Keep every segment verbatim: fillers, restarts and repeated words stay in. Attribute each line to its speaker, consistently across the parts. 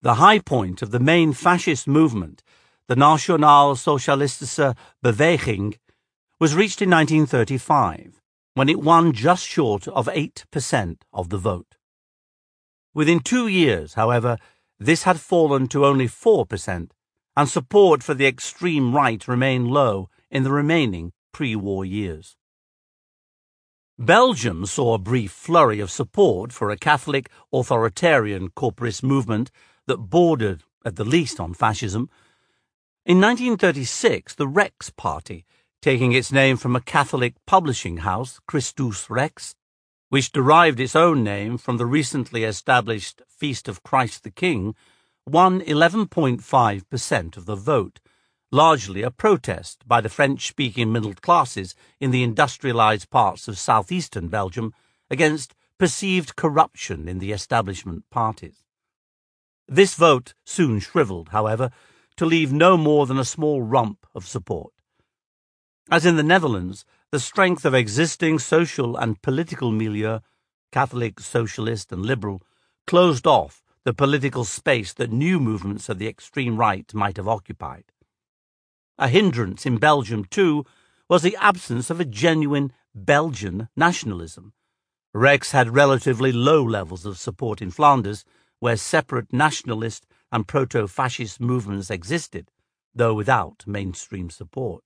Speaker 1: The high point of the main fascist movement, the Nationalsozialistische Beweging, was reached in nineteen thirty-five, when it won just short of eight percent of the vote. Within two years, however, this had fallen to only four percent, and support for the extreme right remained low in the remaining pre-war years. Belgium saw a brief flurry of support for a Catholic authoritarian corporatist movement that bordered, at the least, on fascism. In nineteen thirty-six, the Rex Party, taking its name from a Catholic publishing house, Christus Rex, which derived its own name from the recently established Feast of Christ the King, won eleven point five percent of the vote, largely a protest by the French-speaking middle classes in the industrialized parts of southeastern Belgium against perceived corruption in the establishment parties. This vote soon shriveled, however, to leave no more than a small rump of support. As in the Netherlands, the strength of existing social and political milieu, Catholic, socialist and liberal, closed off the political space that new movements of the extreme right might have occupied. A hindrance in Belgium, too, was the absence of a genuine Belgian nationalism. Rex had relatively low levels of support in Flanders, where separate nationalist and proto-fascist movements existed, though without mainstream support.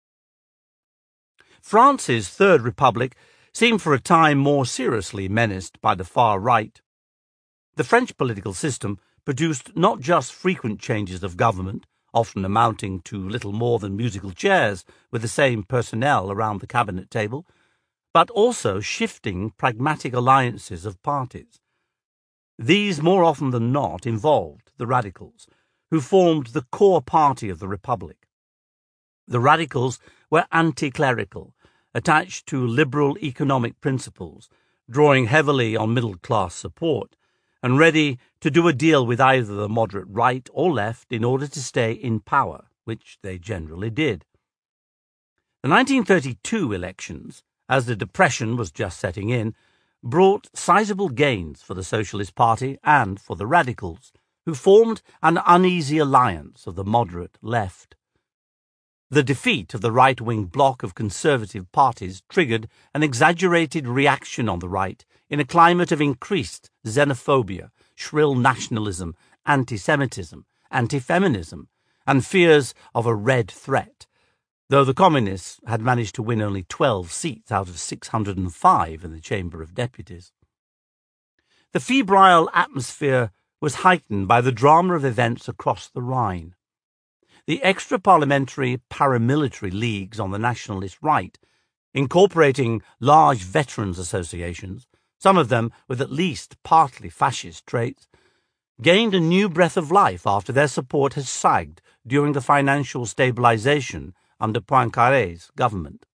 Speaker 1: France's Third Republic seemed for a time more seriously menaced by the far right. The French political system produced not just frequent changes of government, often amounting to little more than musical chairs with the same personnel around the cabinet table, but also shifting pragmatic alliances of parties. These, more often than not, involved the Radicals, who formed the core party of the Republic. The Radicals were anti-clerical, attached to liberal economic principles, drawing heavily on middle-class support, and ready to do a deal with either the moderate right or left in order to stay in power, which they generally did. The nineteen thirty-two elections, as the Depression was just setting in, brought sizable gains for the Socialist Party and for the Radicals, who formed an uneasy alliance of the moderate left. The defeat of the right-wing bloc of conservative parties triggered an exaggerated reaction on the right in a climate of increased xenophobia, shrill nationalism, anti-Semitism, anti-feminism, and fears of a red threat, though the Communists had managed to win only twelve seats out of six hundred five in the Chamber of Deputies. The febrile atmosphere was heightened by the drama of events across the Rhine. The extra-parliamentary paramilitary leagues on the nationalist right, incorporating large veterans' associations, some of them with at least partly fascist traits, gained a new breath of life after their support had sagged during the financial stabilization under Poincaré's government.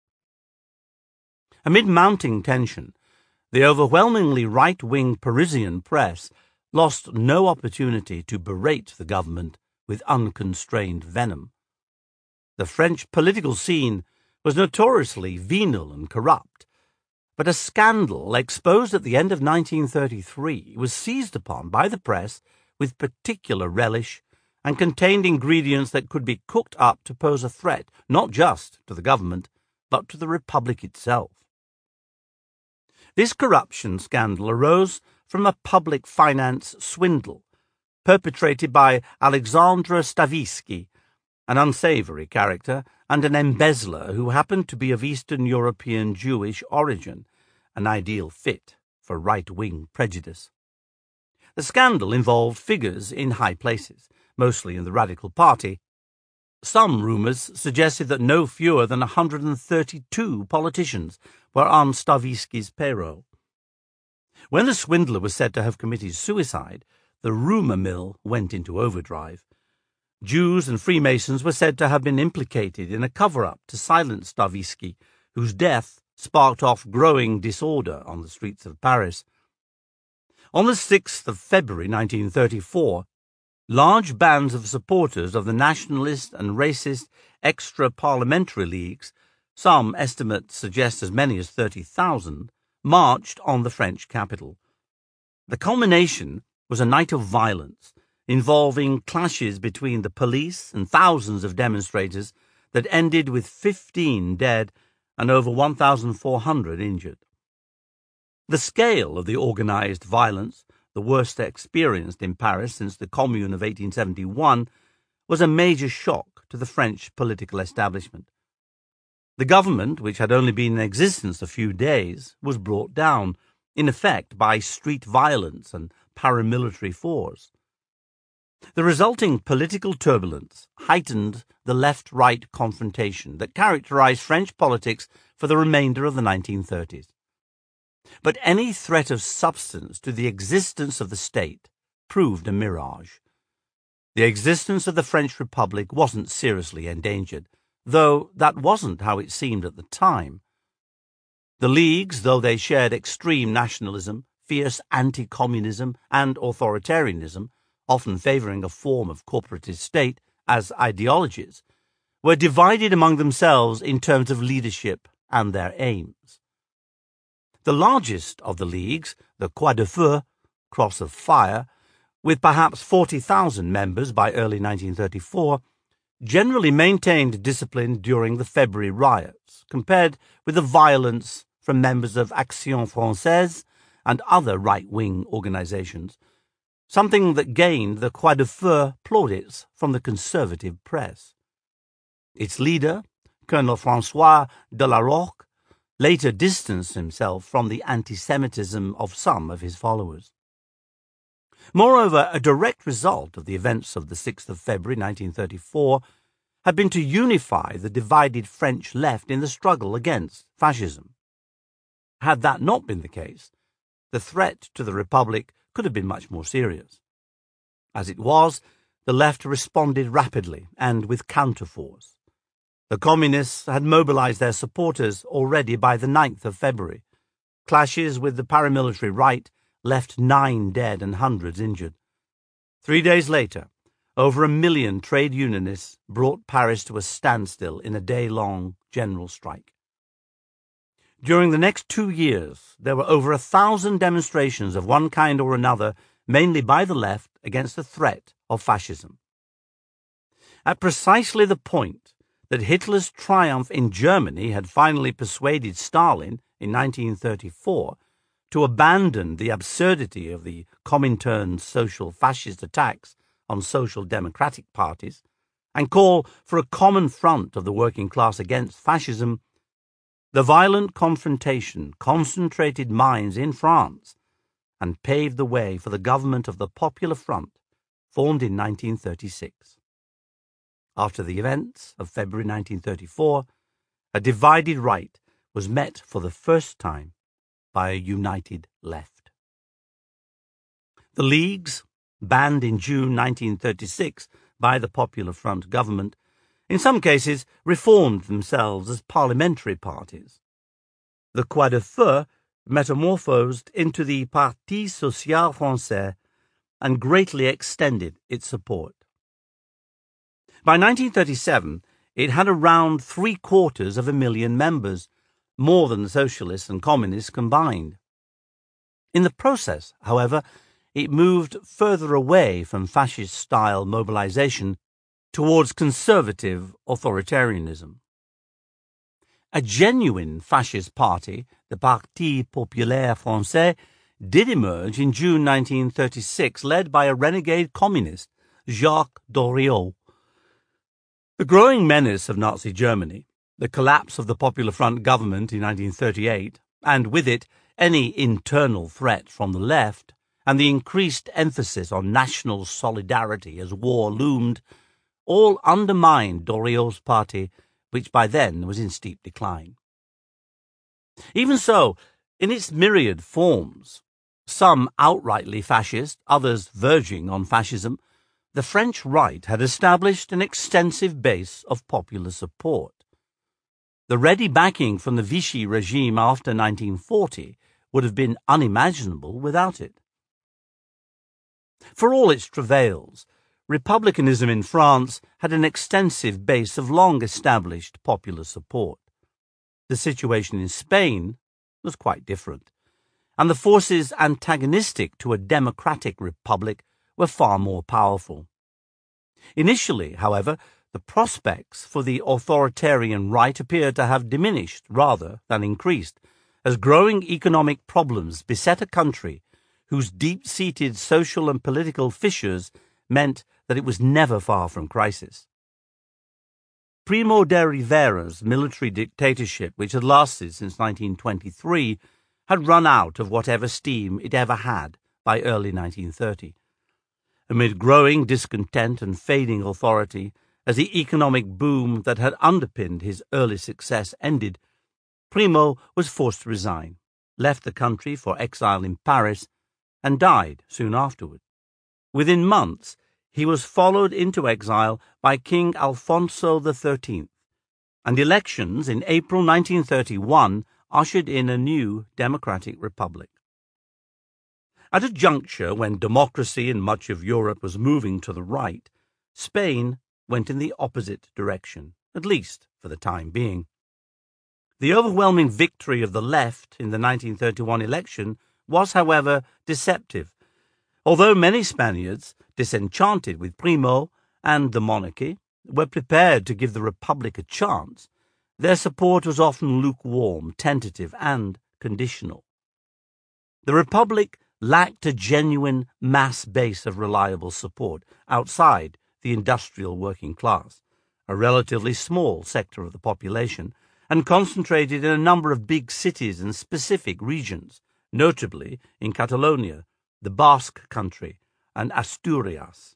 Speaker 1: Amid mounting tension, the overwhelmingly right-wing Parisian press lost no opportunity to berate the government with unconstrained venom. The French political scene was notoriously venal and corrupt, but a scandal exposed at the end of nineteen thirty-three was seized upon by the press with particular relish and contained ingredients that could be cooked up to pose a threat not just to the government, but to the Republic itself. This corruption scandal arose from a public finance swindle perpetrated by Alexandre Stavisky, an unsavory character and an embezzler who happened to be of Eastern European Jewish origin, an ideal fit for right-wing prejudice. The scandal involved figures in high places, mostly in the Radical Party. Some rumours suggested that no fewer than one hundred thirty-two politicians were on Stavisky's payroll. When the swindler was said to have committed suicide, the rumour mill went into overdrive. Jews and Freemasons were said to have been implicated in a cover-up to silence Stavisky, whose death sparked off growing disorder on the streets of Paris. On the sixth of February nineteen thirty-four, large bands of supporters of the nationalist and racist extra-parliamentary leagues, some estimates suggest as many as thirty thousand, marched on the French capital. The culmination was a night of violence, involving clashes between the police and thousands of demonstrators that ended with fifteen dead and over one thousand four hundred injured. The scale of the organized violence, the worst experienced in Paris since the Commune of eighteen seventy-one, was a major shock to the French political establishment. The government, which had only been in existence a few days, was brought down, in effect, by street violence and paramilitary force. The resulting political turbulence heightened the left-right confrontation that characterized French politics for the remainder of the nineteen thirties. But any threat of substance to the existence of the state proved a mirage. The existence of the French Republic wasn't seriously endangered, though that wasn't how it seemed at the time. The Leagues, though they shared extreme nationalism, fierce anti-communism, and authoritarianism, often favouring a form of corporatist state, as ideologies, were divided among themselves in terms of leadership and their aims. The largest of the Leagues, the Croix de Feu, Cross of Fire, with perhaps forty thousand members by early nineteen thirty-four, generally maintained discipline during the February riots, compared with the violence from members of Action Française and other right-wing organizations, something that gained the Croix de Feu plaudits from the conservative press. Its leader, Colonel François de la Roque, later distanced himself from the anti-Semitism of some of his followers. Moreover, a direct result of the events of the sixth of February nineteen thirty-four had been to unify the divided French left in the struggle against fascism. Had that not been the case, the threat to the Republic could have been much more serious. As it was, the left responded rapidly and with counterforce. The Communists had mobilized their supporters already by the ninth of February. Clashes with the paramilitary right left nine dead and hundreds injured. Three days later, over a million trade unionists brought Paris to a standstill in a day-long general strike. During the next two years, there were over a thousand demonstrations of one kind or another, mainly by the left, against the threat of fascism. At precisely the point that Hitler's triumph in Germany had finally persuaded Stalin in nineteen thirty-four to abandon the absurdity of the Comintern's social fascist attacks on social democratic parties and call for a common front of the working class against fascism, the violent confrontation concentrated minds in France and paved the way for the government of the Popular Front, formed in nineteen thirty-six. After the events of February nineteen thirty-four, a divided right was met for the first time by a united left. The Leagues, banned in June nineteen thirty-six by the Popular Front government, in some cases reformed themselves as parliamentary parties. The Croix de Feu metamorphosed into the Parti Social Français and greatly extended its support. By nineteen thirty-seven, it had around three-quarters of a million members, more than the Socialists and Communists combined. In the process, however, it moved further away from fascist-style mobilization towards conservative authoritarianism. A genuine fascist party, the Parti Populaire Français, did emerge in June nineteen thirty-six, led by a renegade communist, Jacques Doriot. The growing menace of Nazi Germany, the collapse of the Popular Front government in nineteen thirty-eight, and with it any internal threat from the left, and the increased emphasis on national solidarity as war loomed, all undermined Doriot's party, which by then was in steep decline. Even so, in its myriad forms, some outrightly fascist, others verging on fascism, the French right had established an extensive base of popular support. The ready backing from the Vichy regime after nineteen forty would have been unimaginable without it. For all its travails, republicanism in France had an extensive base of long-established popular support. The situation in Spain was quite different, and the forces antagonistic to a democratic republic were far more powerful. Initially, however, the prospects for the authoritarian right appeared to have diminished rather than increased, as growing economic problems beset a country whose deep-seated social and political fissures meant that it was never far from crisis. Primo de Rivera's military dictatorship, which had lasted since nineteen twenty-three, had run out of whatever steam it ever had by early nineteen thirty. Amid growing discontent and fading authority, as the economic boom that had underpinned his early success ended, Primo was forced to resign, left the country for exile in Paris, and died soon afterward. Within months, he was followed into exile by King Alfonso the Thirteenth, and elections in April nineteen thirty-one ushered in a new democratic republic. At a juncture when democracy in much of Europe was moving to the right, Spain went in the opposite direction, at least for the time being. The overwhelming victory of the left in the nineteen thirty-one election was, however, deceptive. Although many Spaniards, disenchanted with Primo and the monarchy, were prepared to give the Republic a chance, their support was often lukewarm, tentative, and conditional. The Republic lacked a genuine mass base of reliable support outside the industrial working class, a relatively small sector of the population, and concentrated in a number of big cities and specific regions, notably in Catalonia, the Basque Country, and Asturias.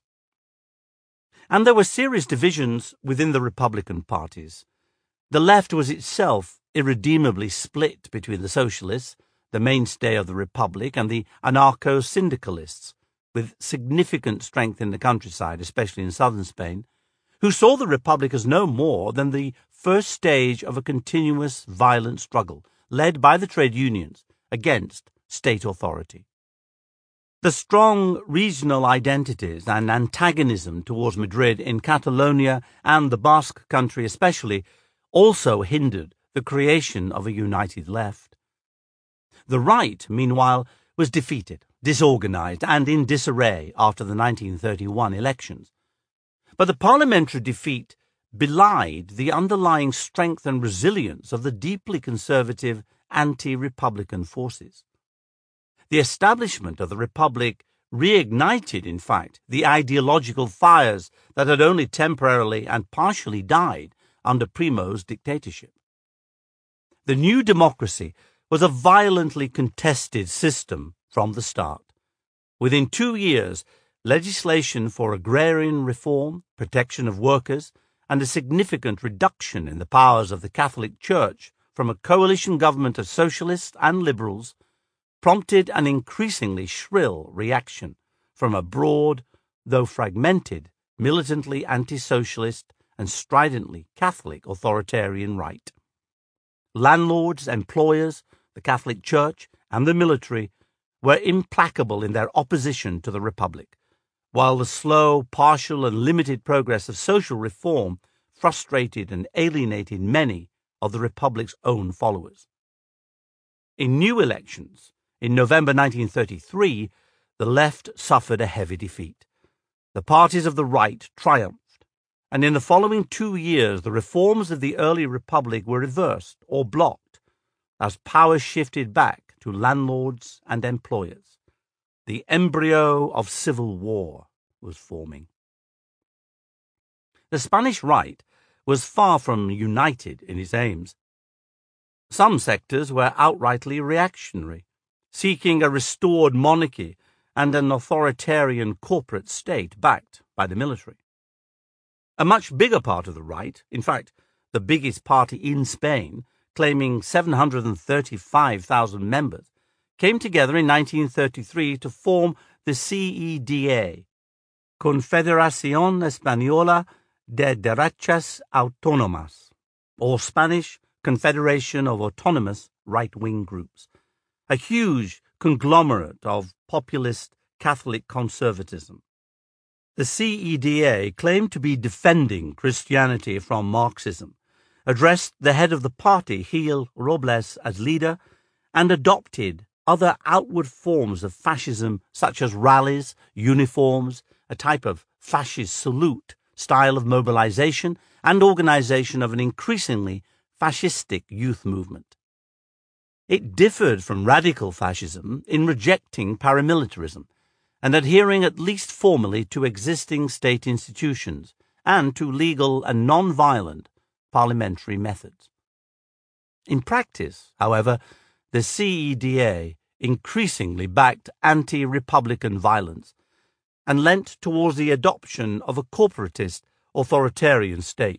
Speaker 1: And there were serious divisions within the Republican parties. The left was itself irredeemably split between the socialists, the mainstay of the Republic, and the anarcho-syndicalists, with significant strength in the countryside, especially in southern Spain, who saw the Republic as no more than the first stage of a continuous violent struggle led by the trade unions against state authority. The strong regional identities and antagonism towards Madrid in Catalonia and the Basque Country especially also hindered the creation of a united left. The right, meanwhile, was defeated, disorganized, and in disarray after the nineteen thirty-one elections. But the parliamentary defeat belied the underlying strength and resilience of the deeply conservative anti-republican forces. The establishment of the Republic reignited, in fact, the ideological fires that had only temporarily and partially died under Primo's dictatorship. The new democracy was a violently contested system from the start. Within two years, legislation for agrarian reform, protection of workers, and a significant reduction in the powers of the Catholic Church from a coalition government of socialists and liberals prompted an increasingly shrill reaction from a broad, though fragmented, militantly anti-socialist and stridently Catholic authoritarian right. Landlords, employers, the Catholic Church, and the military were implacable in their opposition to the Republic, while the slow, partial, and limited progress of social reform frustrated and alienated many of the Republic's own followers. In new elections, in November nineteen thirty-three, the left suffered a heavy defeat. The parties of the right triumphed, and in the following two years the reforms of the early Republic were reversed or blocked as power shifted back to landlords and employers. The embryo of civil war was forming. The Spanish right was far from united in its aims. Some sectors were outrightly reactionary, seeking a restored monarchy and an authoritarian corporate state backed by the military. A much bigger part of the right, in fact, the biggest party in Spain, claiming seven hundred thirty-five thousand members, came together in nineteen thirty-three to form the C E D A, Confederación Española de Derechas Autónomas, or Spanish Confederation of Autonomous Right-Wing Groups, a huge conglomerate of populist Catholic conservatism. The C E D A claimed to be defending Christianity from Marxism, addressed the head of the party, Gil Robles, as leader, and adopted other outward forms of fascism, such as rallies, uniforms, a type of fascist salute, style of mobilization, and organization of an increasingly fascistic youth movement. It differed from radical fascism in rejecting paramilitarism and adhering at least formally to existing state institutions and to legal and non-violent parliamentary methods. In practice, however, the C E D A increasingly backed anti-republican violence and leant towards the adoption of a corporatist authoritarian state.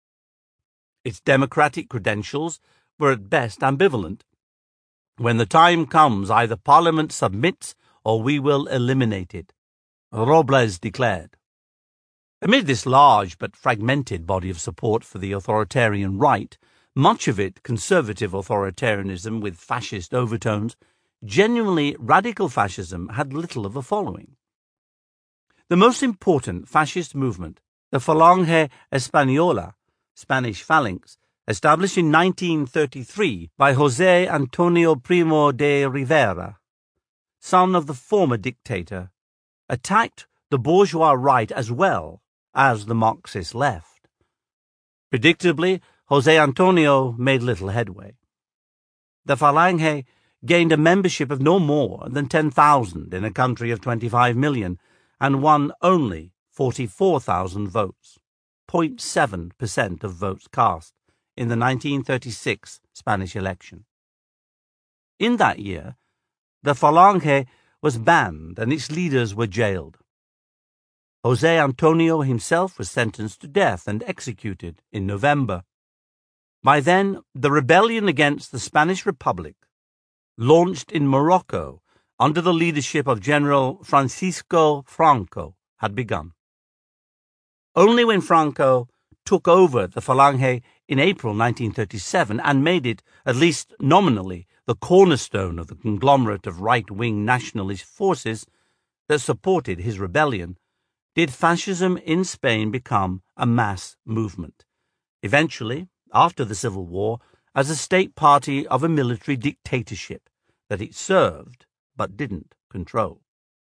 Speaker 1: Its democratic credentials were at best ambivalent. When the time comes, either Parliament submits or we will eliminate it, Robles declared. Amid this large but fragmented body of support for the authoritarian right, much of it conservative authoritarianism with fascist overtones, genuinely radical fascism had little of a following. The most important fascist movement, the Falange Española, Spanish Phalanx, established in nineteen thirty-three by José Antonio Primo de Rivera, son of the former dictator, attacked the bourgeois right as well as the Marxist left. Predictably, José Antonio made little headway. The Falange gained a membership of no more than ten thousand in a country of twenty-five million and won only forty-four thousand votes, zero point seven percent of votes cast, in the nineteen thirty-six Spanish election. In that year, the Falange was banned and its leaders were jailed. José Antonio himself was sentenced to death and executed in November. By then, the rebellion against the Spanish Republic, launched in Morocco under the leadership of General Francisco Franco, had begun. Only when Franco took over the Falange in April nineteen thirty-seven and made it, at least nominally, the cornerstone of the conglomerate of right-wing nationalist forces that supported his rebellion, did fascism in Spain become a mass movement, eventually, after the Civil War, as a state party of a military dictatorship that it served but didn't control.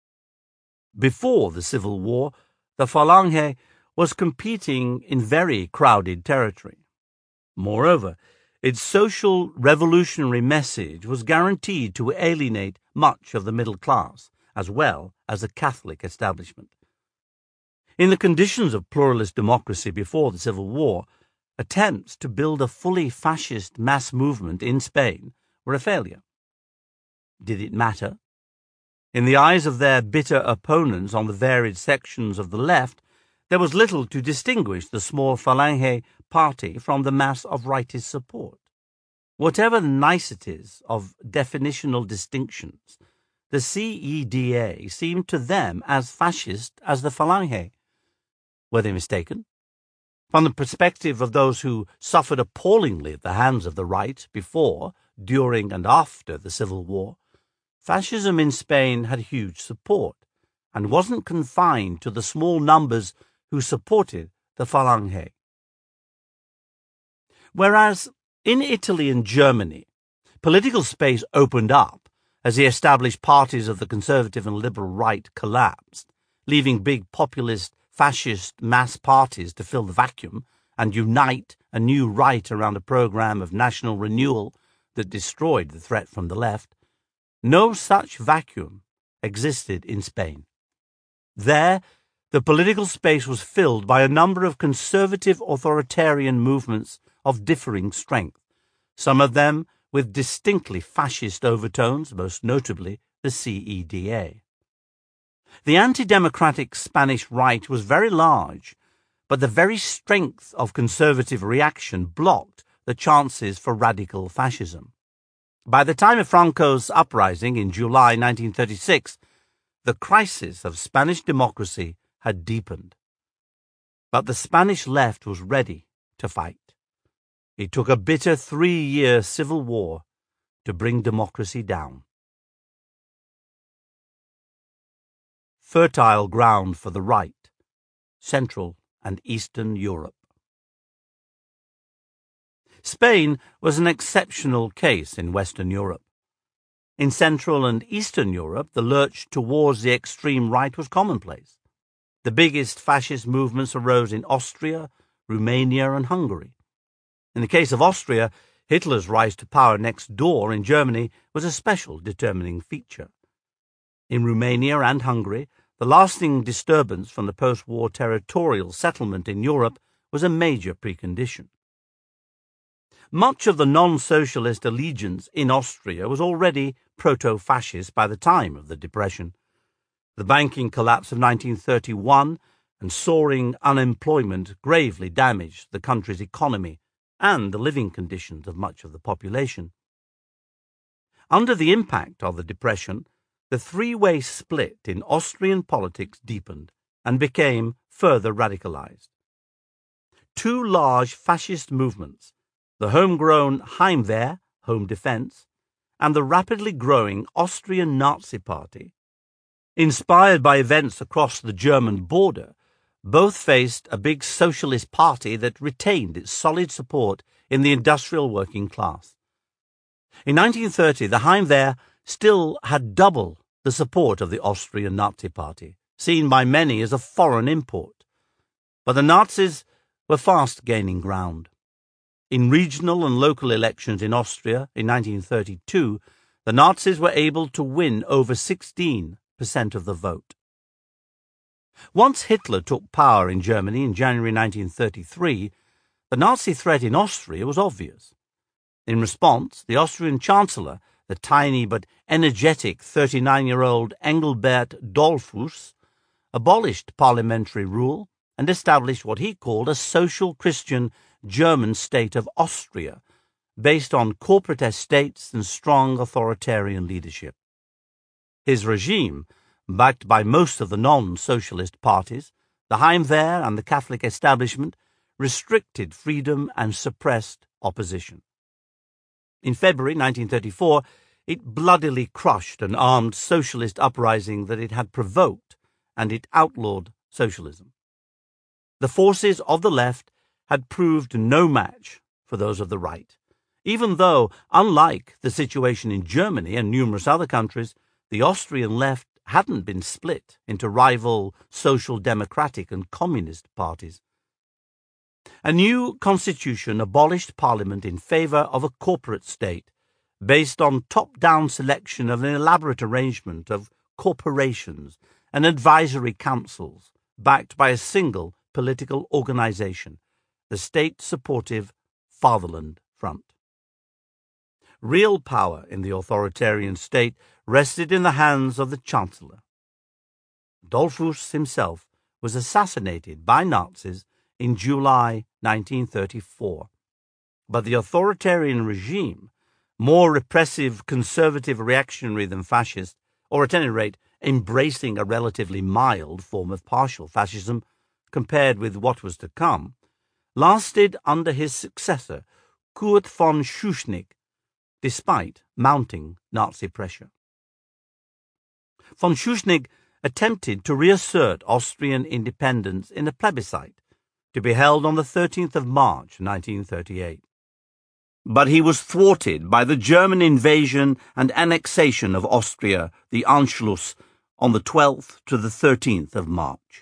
Speaker 1: Before the Civil War, the Falange was competing in very crowded territory. Moreover, its social revolutionary message was guaranteed to alienate much of the middle class, as well as the Catholic establishment. In the conditions of pluralist democracy before the Civil War, attempts to build a fully fascist mass movement in Spain were a failure. Did it matter? In the eyes of their bitter opponents on the varied sections of the left, there was little to distinguish the small Falange party from the mass of rightist support. Whatever the niceties of definitional distinctions, the C E D A seemed to them as fascist as the Falange. Were they mistaken? From the perspective of those who suffered appallingly at the hands of the right before, during, and after the Civil War, fascism in Spain had huge support and wasn't confined to the small numbers who supported the Falange. Whereas in Italy and Germany, political space opened up as the established parties of the conservative and liberal right collapsed, leaving big populist fascist mass parties to fill the vacuum and unite a new right around a program of national renewal that destroyed the threat from the left, no such vacuum existed in Spain. There, the political space was filled by a number of conservative authoritarian movements of differing strength, some of them with distinctly fascist overtones, most notably the C E D A. The anti-democratic Spanish right was very large, but the very strength of conservative reaction blocked the chances for radical fascism. By the time of Franco's uprising in July nineteen thirty-six, the crisis of Spanish democracy had deepened. But the Spanish left was ready to fight. It took a bitter three-year civil war to bring democracy down. Fertile ground for the right, Central and Eastern Europe. Spain was an exceptional case in Western Europe. In Central and Eastern Europe, the lurch towards the extreme right was commonplace. The biggest fascist movements arose in Austria, Romania, and Hungary. In the case of Austria, Hitler's rise to power next door in Germany was a special determining feature. In Romania and Hungary, the lasting disturbance from the post-war territorial settlement in Europe was a major precondition. Much of the non-socialist allegiance in Austria was already proto-fascist by the time of the Depression. The banking collapse of nineteen thirty-one and soaring unemployment gravely damaged the country's economy and the living conditions of much of the population. Under the impact of the Depression, the three-way split in Austrian politics deepened and became further radicalized. Two large fascist movements, the homegrown Heimwehr, Home Defense, and the rapidly growing Austrian Nazi Party, inspired by events across the German border, both faced a big socialist party that retained its solid support in the industrial working class. In nineteen thirty, the Heimwehr still had double the support of the Austrian Nazi Party, seen by many as a foreign import. But the Nazis were fast gaining ground. In regional and local elections in Austria in nineteen thirty-two, the Nazis were able to win over sixteen percent of the vote. Once Hitler took power in Germany in January nineteen thirty-three, the Nazi threat in Austria was obvious. In response, the Austrian Chancellor, the tiny but energetic thirty-nine-year-old Engelbert Dollfuss, abolished parliamentary rule and established what he called a social Christian German state of Austria, based on corporate estates and strong authoritarian leadership. His regime, backed by most of the non-socialist parties, the Heimwehr and the Catholic establishment, restricted freedom and suppressed opposition. In February nineteen thirty-four, it bloodily crushed an armed socialist uprising that it had provoked, and it outlawed socialism. The forces of the left had proved no match for those of the right, even though, unlike the situation in Germany and numerous other countries, the Austrian left hadn't been split into rival social democratic and communist parties. A new constitution abolished parliament in favour of a corporate state, based on top-down selection of an elaborate arrangement of corporations and advisory councils, backed by a single political organisation, the state-supportive Fatherland Front. Real power in the authoritarian state rested in the hands of the Chancellor. Dollfuss himself was assassinated by Nazis in July nineteen thirty-four, but the authoritarian regime, more repressive, conservative, reactionary than fascist, or at any rate embracing a relatively mild form of partial fascism compared with what was to come, lasted under his successor, Kurt von Schuschnigg, despite mounting Nazi pressure. Von Schuschnigg attempted to reassert Austrian independence in a plebiscite to be held on the thirteenth of March nineteen thirty-eight. But he was thwarted by the German invasion and annexation of Austria, the Anschluss, on the twelfth to the thirteenth of March.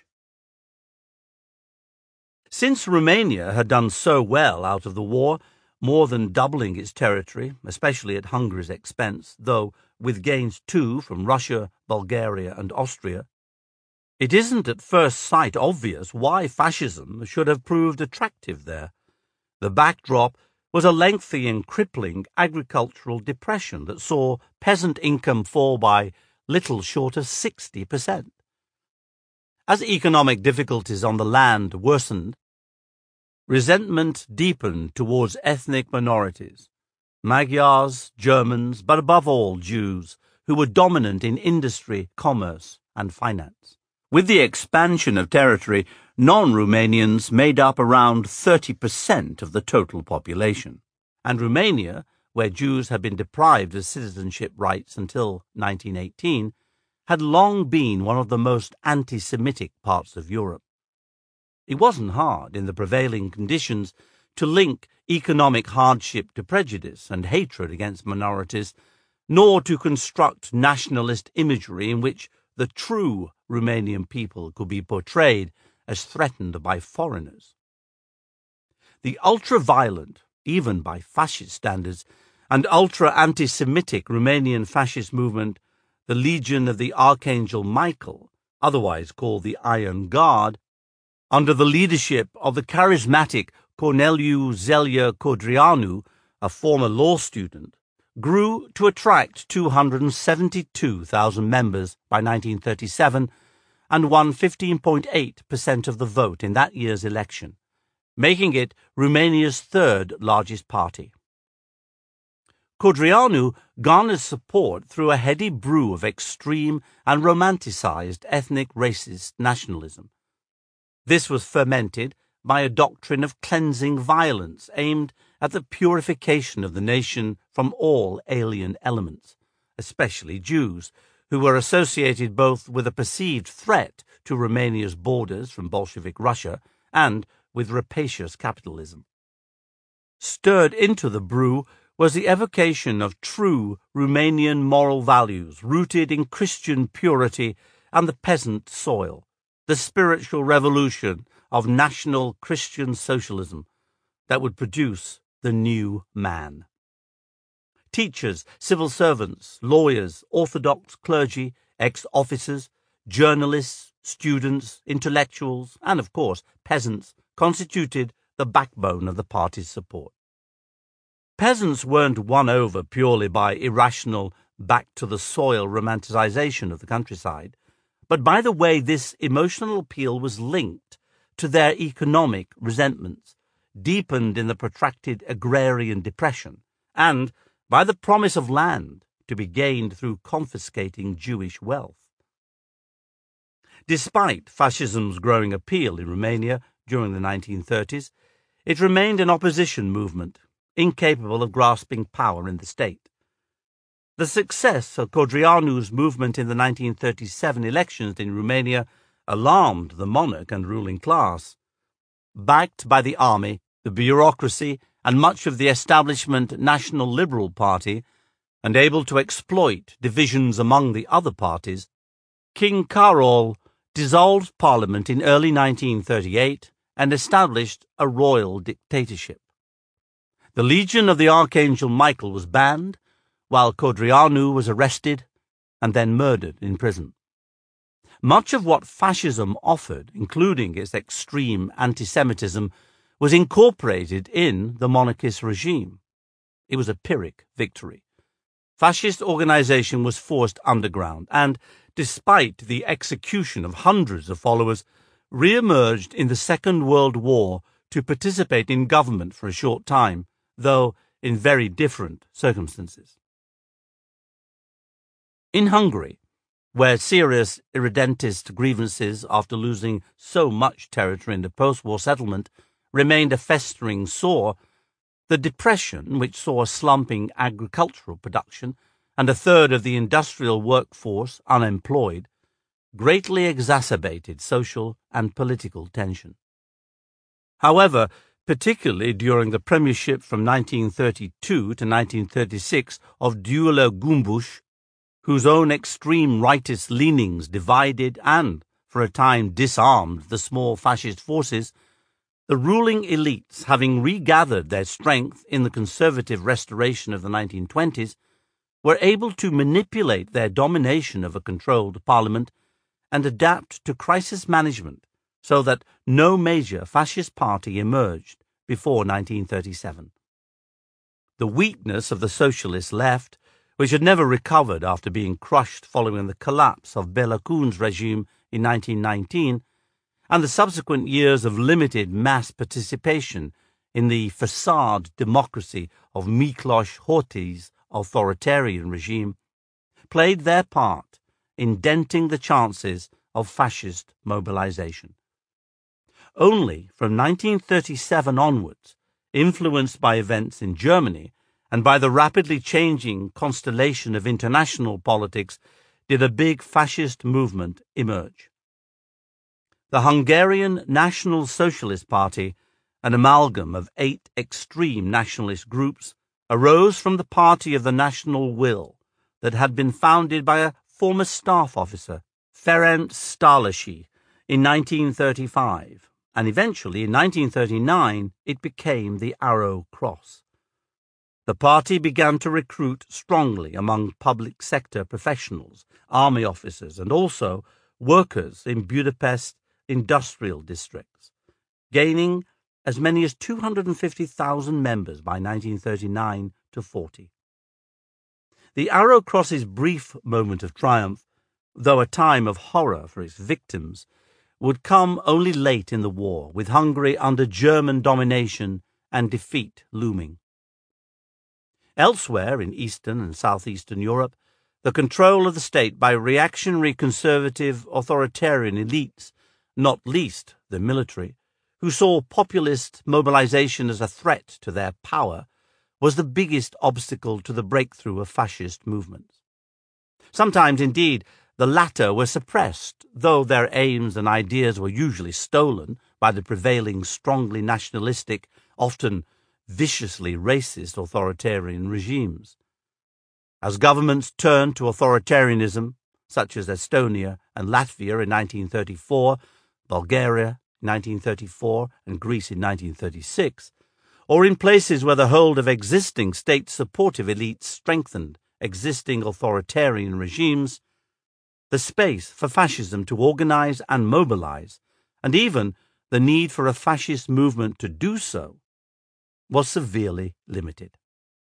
Speaker 1: Since Romania had done so well out of the war, more than doubling its territory, especially at Hungary's expense, though with gains too from Russia, Bulgaria and Austria, it isn't at first sight obvious why fascism should have proved attractive there. The backdrop was a lengthy and crippling agricultural depression that saw peasant income fall by little short of sixty percent. As economic difficulties on the land worsened, resentment deepened towards ethnic minorities, Magyars, Germans, but above all Jews, who were dominant in industry, commerce, and finance. With the expansion of territory, non-Romanians made up around thirty percent of the total population, and Romania, where Jews had been deprived of citizenship rights until nineteen eighteen, had long been one of the most anti-Semitic parts of Europe. It wasn't hard, in the prevailing conditions, to link economic hardship to prejudice and hatred against minorities, nor to construct nationalist imagery in which the true Romanian people could be portrayed as threatened by foreigners. The ultra-violent, even by fascist standards, and ultra-anti-Semitic Romanian fascist movement, the Legion of the Archangel Michael, otherwise called the Iron Guard, under the leadership of the charismatic Corneliu Zelia Codreanu, a former law student, grew to attract two hundred seventy-two thousand members by nineteen thirty-seven and won fifteen point eight percent of the vote in that year's election, making it Romania's third largest party. Codreanu garnered support through a heady brew of extreme and romanticized ethnic racist nationalism. This was fermented by a doctrine of cleansing violence aimed at the purification of the nation from all alien elements, especially Jews, who were associated both with a perceived threat to Romania's borders from Bolshevik Russia and with rapacious capitalism. Stirred into the brew was the evocation of true Romanian moral values rooted in Christian purity and the peasant soil, the spiritual revolution of national Christian socialism that would produce the new man. Teachers, civil servants, lawyers, Orthodox clergy, ex-officers, journalists, students, intellectuals, and, of course, peasants constituted the backbone of the party's support. Peasants weren't won over purely by irrational, back-to-the-soil romanticization of the countryside, but by the way this emotional appeal was linked to their economic resentments, deepened in the protracted agrarian depression, and by the promise of land to be gained through confiscating Jewish wealth. Despite fascism's growing appeal in Romania during the nineteen thirties, it remained an opposition movement, incapable of grasping power in the state. The success of Codreanu's movement in the nineteen thirty-seven elections in Romania alarmed the monarch and ruling class. Backed by the army, the bureaucracy, and much of the establishment National Liberal Party, and able to exploit divisions among the other parties, King Carol dissolved Parliament in early nineteen thirty-eight and established a royal dictatorship. The Legion of the Archangel Michael was banned, while Codreanu was arrested and then murdered in prison. Much of what fascism offered, including its extreme anti-Semitism, was incorporated in the monarchist regime. It was a Pyrrhic victory. Fascist organization was forced underground and, despite the execution of hundreds of followers, re-emerged in the Second World War to participate in government for a short time, though in very different circumstances. In Hungary, where serious irredentist grievances after losing so much territory in the post-war settlement remained a festering sore, the depression, which saw a slumping agricultural production and a third of the industrial workforce unemployed, greatly exacerbated social and political tension. However, particularly during the premiership from nineteen thirty-two to nineteen thirty-six of Gyula Gumbush, whose own extreme rightist leanings divided and, for a time, disarmed the small fascist forces, the ruling elites, having regathered their strength in the conservative restoration of the nineteen twenties, were able to manipulate their domination of a controlled parliament and adapt to crisis management so that no major fascist party emerged before nineteen thirty-seven. The weakness of the socialist left, which had never recovered after being crushed following the collapse of Bela Kun's regime in nineteen nineteen, and the subsequent years of limited mass participation in the facade democracy of Miklos Horthy's authoritarian regime, played their part in denting the chances of fascist mobilization. Only from nineteen thirty-seven onwards, influenced by events in Germany and by the rapidly changing constellation of international politics, did a big fascist movement emerge. The Hungarian National Socialist Party, an amalgam of eight extreme nationalist groups, arose from the party of the national will, that had been founded by a former staff officer, Ferenc Szálasi, in nineteen thirty-five, and eventually in nineteen thirty-nine it became the Arrow Cross. The party began to recruit strongly among public sector professionals, army officers, and also workers in Budapest industrial districts, gaining as many as two hundred fifty thousand members by nineteen thirty-nine to forty. The Arrow Cross's brief moment of triumph, though a time of horror for its victims, would come only late in the war, with Hungary under German domination and defeat looming. Elsewhere in Eastern and Southeastern Europe, the control of the state by reactionary conservative authoritarian elites, not least the military, who saw populist mobilization as a threat to their power, was the biggest obstacle to the breakthrough of fascist movements. Sometimes, indeed, the latter were suppressed, though their aims and ideas were usually stolen by the prevailing strongly nationalistic, often viciously racist authoritarian regimes. As governments turned to authoritarianism, such as Estonia and Latvia in nineteen thirty-four, Bulgaria in nineteen thirty-four, and Greece in nineteen thirty-six, or in places where the hold of existing state-supportive elites strengthened existing authoritarian regimes, the space for fascism to organize and mobilize, and even the need for a fascist movement to do so, was severely limited.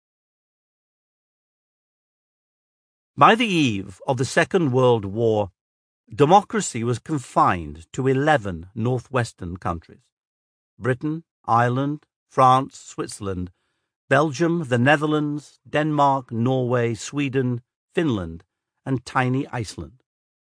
Speaker 1: By the eve of the Second World War, democracy was confined to eleven northwestern countries: Britain, Ireland, France, Switzerland, Belgium, the Netherlands, Denmark, Norway, Sweden, Finland, and tiny Iceland.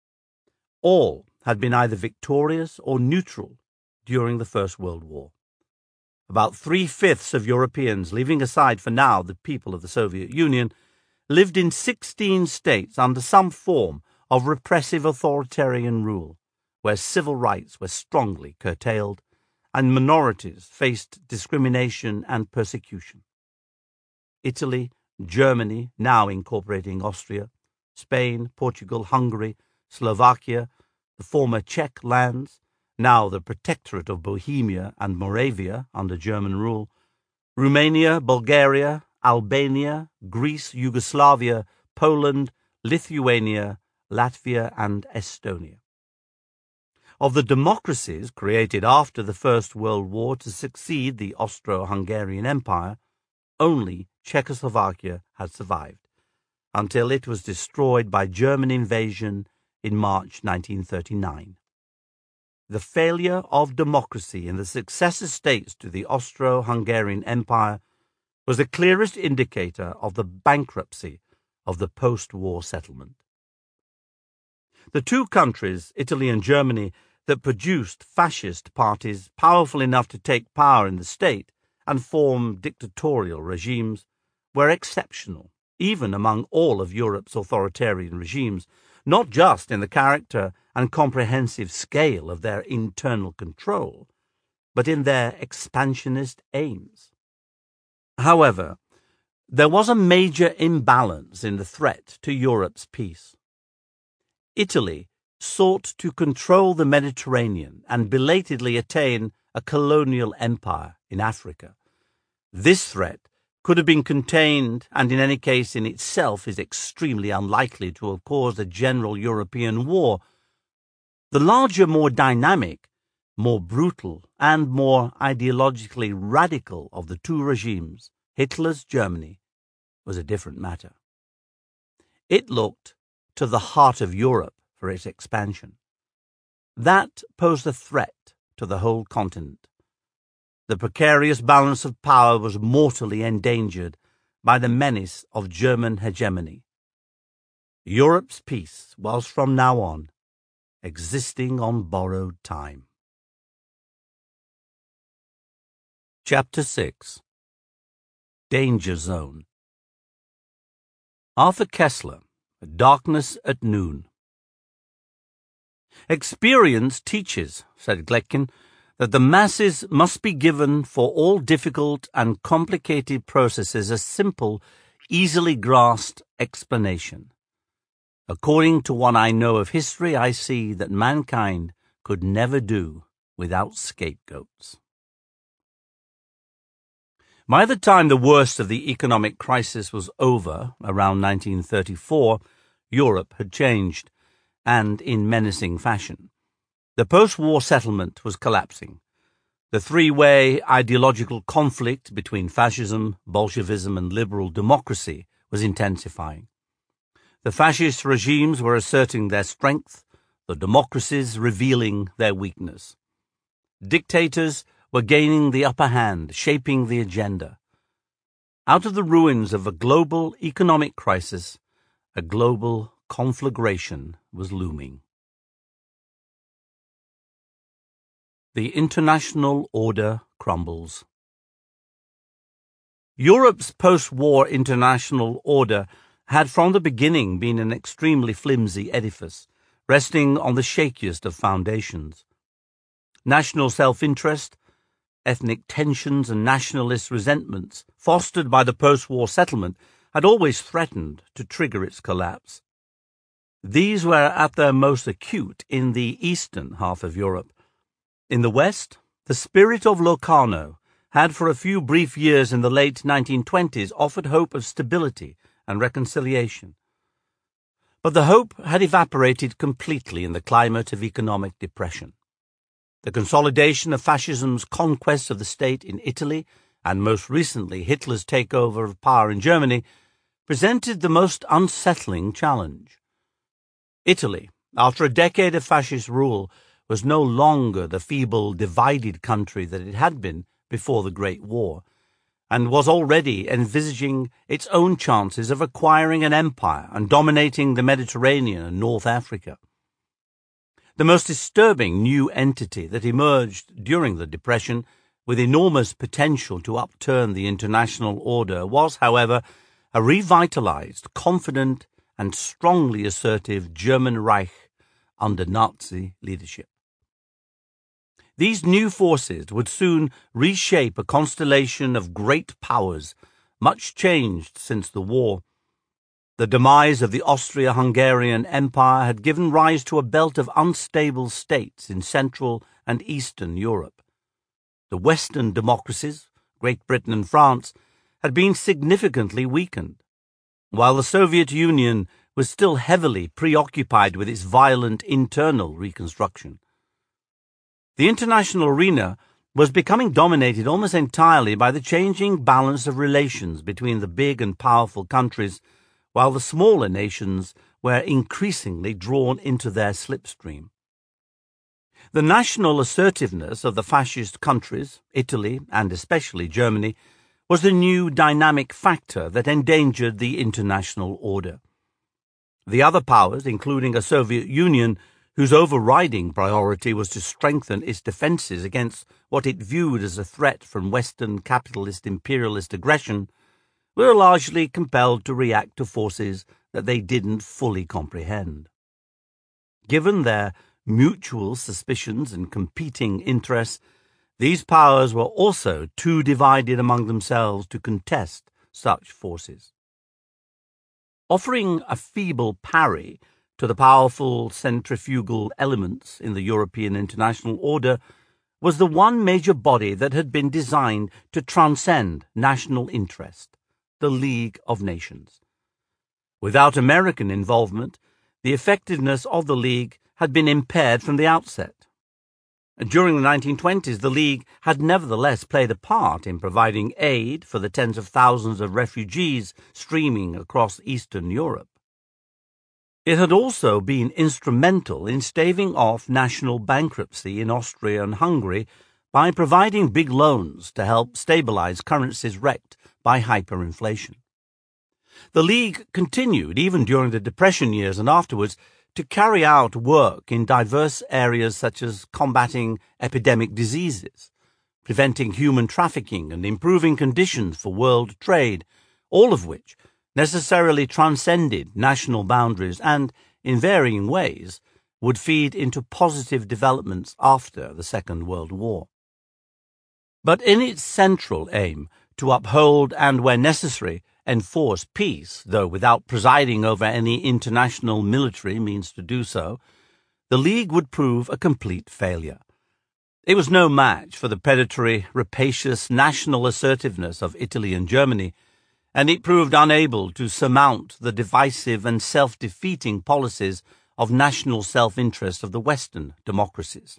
Speaker 1: All had been either victorious or neutral during the First World War. About three-fifths of Europeans, leaving aside for now the people of the Soviet Union, lived in sixteen states under some form of repressive authoritarian rule, where civil rights were strongly curtailed and minorities faced discrimination and persecution. Italy, Germany, now incorporating Austria, Spain, Portugal, Hungary, Slovakia, the former Czech lands, now the Protectorate of Bohemia and Moravia under German rule, Romania, Bulgaria, Albania, Greece, Yugoslavia, Poland, Lithuania, Latvia, and Estonia. Of the democracies created after the First World War to succeed the Austro-Hungarian Empire, only Czechoslovakia had survived, until it was destroyed by German invasion in March nineteen thirty-nine. The failure of democracy in the successor states to the Austro-Hungarian Empire was the clearest indicator of the bankruptcy of the post-war settlement. The two countries, Italy and Germany, that produced fascist parties powerful enough to take power in the state and form dictatorial regimes, were exceptional, even among all of Europe's authoritarian regimes, not just in the character and comprehensive scale of their internal control, but in their expansionist aims. However, there was a major imbalance in the threat to Europe's peace. Italy sought to control the Mediterranean and belatedly attain a colonial empire in Africa. This threat could have been contained, and in any case in itself is extremely unlikely to have caused a general European war. The larger, more dynamic, more brutal, and more ideologically radical of the two regimes, Hitler's Germany, was a different matter. It looked to the heart of Europe for its expansion. That posed a threat to the whole continent. The precarious balance of power was mortally endangered by the menace of German hegemony. Europe's peace was from now on existing on borrowed time. Chapter six. Danger Zone. Arthur Koestler, Darkness at Noon. Experience teaches, said Gletkin, that the masses must be given for all difficult and complicated processes a simple, easily grasped explanation, According to what I know of history, I see that mankind could never do without scapegoats. By the time the worst of the economic crisis was over, around nineteen thirty-four, Europe had changed, and in menacing fashion. The post-war settlement was collapsing. The three-way ideological conflict between fascism, Bolshevism, and liberal democracy was intensifying. The fascist regimes were asserting their strength, the democracies revealing their weakness. Dictators were gaining the upper hand, shaping the agenda. Out of the ruins of a global economic crisis, a global conflagration was looming. The international order crumbles. Europe's post-war international order had from the beginning been an extremely flimsy edifice, resting on the shakiest of foundations. National self-interest, ethnic tensions and nationalist resentments fostered by the post-war settlement had always threatened to trigger its collapse. These were at their most acute in the eastern half of Europe. In the West, the spirit of Locarno had for a few brief years in the late nineteen twenties offered hope of stability and reconciliation. But the hope had evaporated completely in the climate of economic depression. The consolidation of fascism's conquest of the state in Italy, and most recently Hitler's takeover of power in Germany, presented the most unsettling challenge. Italy, after a decade of fascist rule, was no longer the feeble, divided country that it had been before the Great War, and was already envisaging its own chances of acquiring an empire and dominating the Mediterranean and North Africa. The most disturbing new entity that emerged during the Depression, with enormous potential to upturn the international order, was, however, a revitalized, confident, and strongly assertive German Reich under Nazi leadership. These new forces would soon reshape a constellation of great powers, much changed since the war. The demise of the Austria-Hungarian Empire had given rise to a belt of unstable states in Central and Eastern Europe. The Western democracies, Great Britain and France, had been significantly weakened, while the Soviet Union was still heavily preoccupied with its violent internal reconstruction. The international arena was becoming dominated almost entirely by the changing balance of relations between the big and powerful countries, while the smaller nations were increasingly drawn into their slipstream. The national assertiveness of the fascist countries, Italy and especially Germany, was the new dynamic factor that endangered the international order. The other powers, including a Soviet Union, whose overriding priority was to strengthen its defenses against what it viewed as a threat from Western capitalist imperialist aggression, were largely compelled to react to forces that they didn't fully comprehend. Given their mutual suspicions and competing interests, these powers were also too divided among themselves to contest such forces. Offering a feeble parry to the powerful centrifugal elements in the European international order was the one major body that had been designed to transcend national interest, the League of Nations. Without American involvement, the effectiveness of the League had been impaired from the outset. During the nineteen twenties, the League had nevertheless played a part in providing aid for the tens of thousands of refugees streaming across Eastern Europe. It had also been instrumental in staving off national bankruptcy in Austria and Hungary by providing big loans to help stabilize currencies wrecked by hyperinflation. The League continued, even during the Depression years and afterwards, to carry out work in diverse areas such as combating epidemic diseases, preventing human trafficking, and improving conditions for world trade, all of which necessarily transcended national boundaries and, in varying ways, would feed into positive developments after the Second World War. But in its central aim to uphold and, where necessary, enforce peace, though without presiding over any international military means to do so, the League would prove a complete failure. It was no match for the predatory, rapacious national assertiveness of Italy and Germany, and it proved unable to surmount the divisive and self-defeating policies of national self-interest of the Western democracies.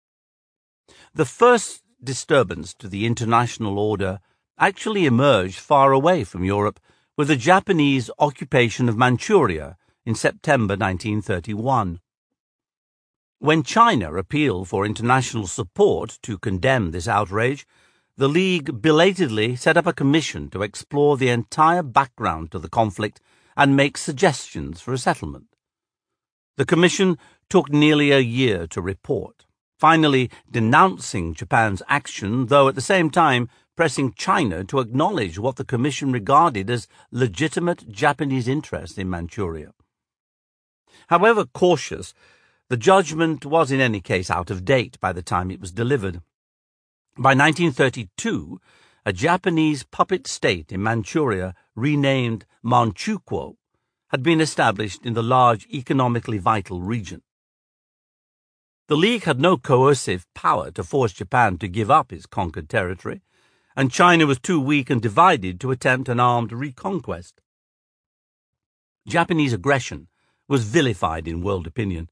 Speaker 1: The first disturbance to the international order actually emerged far away from Europe with the Japanese occupation of Manchuria in September nineteen thirty-one. When China appealed for international support to condemn this outrage, the League belatedly set up a commission to explore the entire background to the conflict and make suggestions for a settlement. The commission took nearly a year to report, finally denouncing Japan's action, though at the same time pressing China to acknowledge what the commission regarded as legitimate Japanese interest in Manchuria. However cautious, the judgment was in any case out of date by the time it was delivered. By nineteen thirty-two, a Japanese puppet state in Manchuria, renamed Manchukuo, had been established in the large economically vital region. The League had no coercive power to force Japan to give up its conquered territory, and China was too weak and divided to attempt an armed reconquest. Japanese aggression was vilified in world opinion.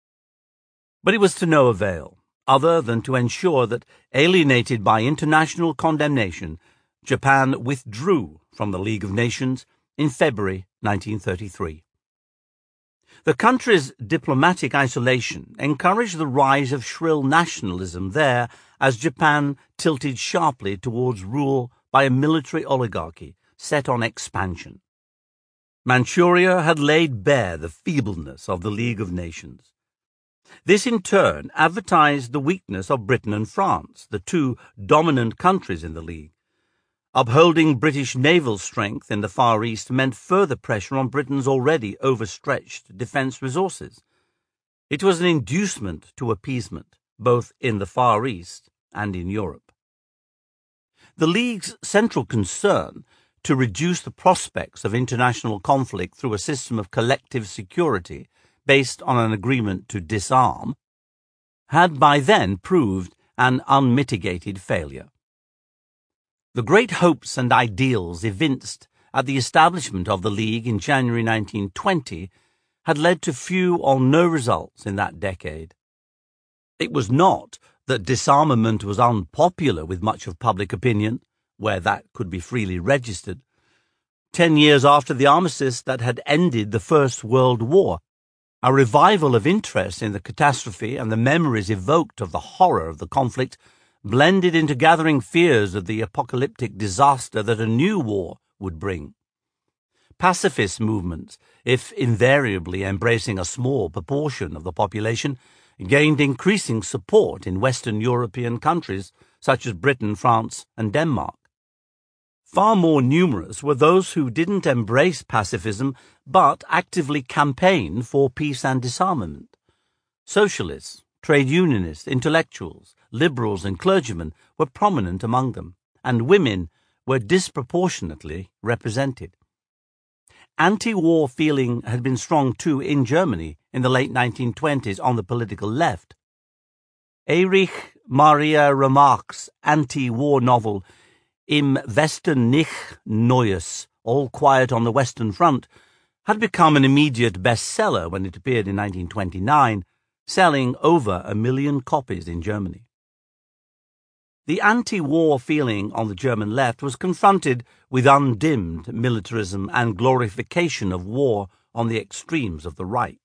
Speaker 1: But it was to no avail, other than to ensure that, alienated by international condemnation, Japan withdrew from the League of Nations in February nineteen thirty-three. The country's diplomatic isolation encouraged the rise of shrill nationalism there as Japan tilted sharply towards rule by a military oligarchy set on expansion. Manchuria had laid bare the feebleness of the League of Nations. This in turn advertised the weakness of Britain and France, the two dominant countries in the League. Upholding British naval strength in the Far East meant further pressure on Britain's already overstretched defence resources. It was an inducement to appeasement, both in the Far East and in Europe. The League's central concern to reduce the prospects of international conflict through a system of collective security based on an agreement to disarm had by then proved an unmitigated failure. The great hopes and ideals evinced at the establishment of the League in January nineteen twenty had led to few or no results in that decade. It was not that disarmament was unpopular with much of public opinion, where that could be freely registered. Ten years after the armistice that had ended the First World War, a revival of interest in the catastrophe and the memories evoked of the horror of the conflict blended into gathering fears of the apocalyptic disaster that a new war would bring. Pacifist movements, if invariably embracing a small proportion of the population, gained increasing support in Western European countries such as Britain, France, and Denmark. Far more numerous were those who didn't embrace pacifism but actively campaigned for peace and disarmament. Socialists, trade unionists, intellectuals, liberals and clergymen were prominent among them, and women were disproportionately represented. Anti-war feeling had been strong too in Germany in the late nineteen twenties on the political left. Erich Maria Remarque's anti-war novel Im Westen nichts Neues, All Quiet on the Western Front, had become an immediate bestseller when it appeared in nineteen twenty-nine, selling over a million copies in Germany. The anti-war feeling on the German left was confronted with undimmed militarism and glorification of war on the extremes of the right.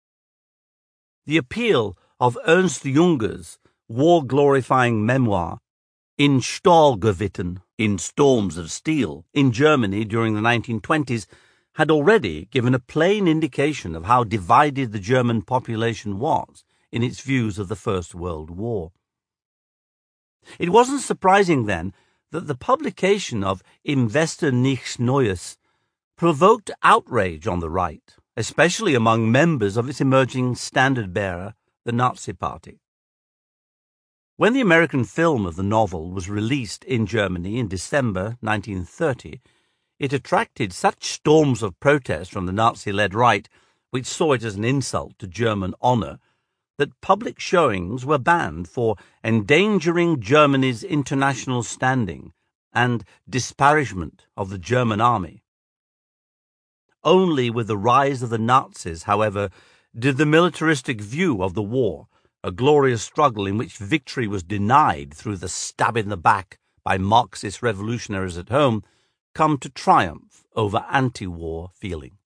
Speaker 1: The appeal of Ernst Junger's war-glorifying memoir, In Stahlgewittern, In Storms of Steel, in Germany during the nineteen twenties, had already given a plain indication of how divided the German population was in its views of the First World War. It wasn't surprising, then, that the publication of Im Westen nichts Neues provoked outrage on the right, especially among members of its emerging standard-bearer, the Nazi Party. When the American film of the novel was released in Germany in December nineteen thirty, it attracted such storms of protest from the Nazi-led right, which saw it as an insult to German honour, that public showings were banned for endangering Germany's international standing and disparagement of the German army. Only with the rise of the Nazis, however, did the militaristic view of the war, a glorious struggle in which victory was denied through the stab in the back by Marxist revolutionaries at home, come to triumph over anti-war feeling.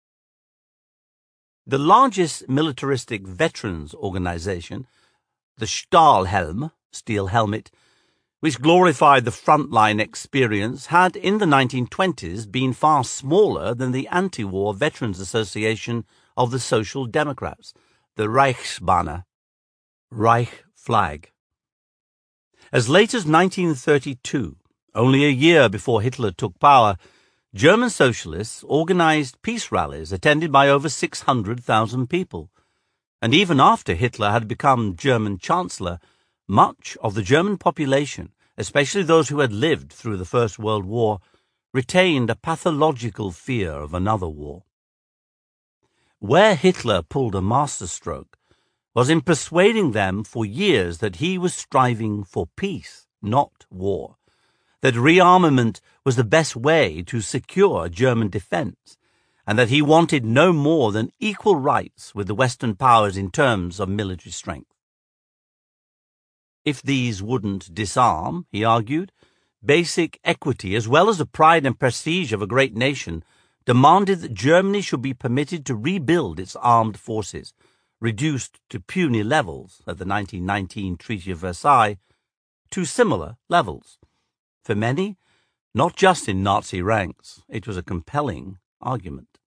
Speaker 1: The largest militaristic veterans organization, the Stahlhelm, steel helmet, which glorified the frontline experience, had in the nineteen twenties been far smaller than the anti-war Veterans Association of the Social Democrats, the Reichsbanner, Reich flag. As late as nineteen thirty-two, only a year before Hitler took power, German socialists organized peace rallies attended by over six hundred thousand people. And even after Hitler had become German Chancellor, much of the German population, especially those who had lived through the First World War, retained a pathological fear of another war. Where Hitler pulled a masterstroke was in persuading them for years that he was striving for peace, not war, that rearmament was the best way to secure German defense, and that he wanted no more than equal rights with the Western powers in terms of military strength. If these wouldn't disarm, he argued, basic equity as well as the pride and prestige of a great nation demanded that Germany should be permitted to rebuild its armed forces, reduced to puny levels at the nineteen nineteen Treaty of Versailles, to similar levels. For many, not just in Nazi ranks, it was a compelling argument.